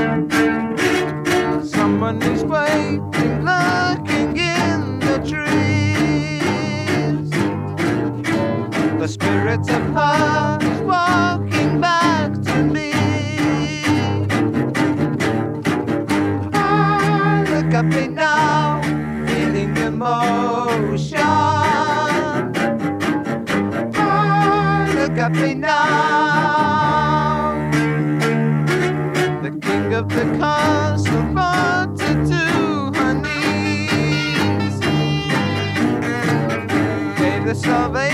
Someone is waiting, lurking in the trees. The spirit of her is walking back to me. Look at me now, feeling emotion. Look at me now. The king of the castle brought her to her knees. Gave the salvation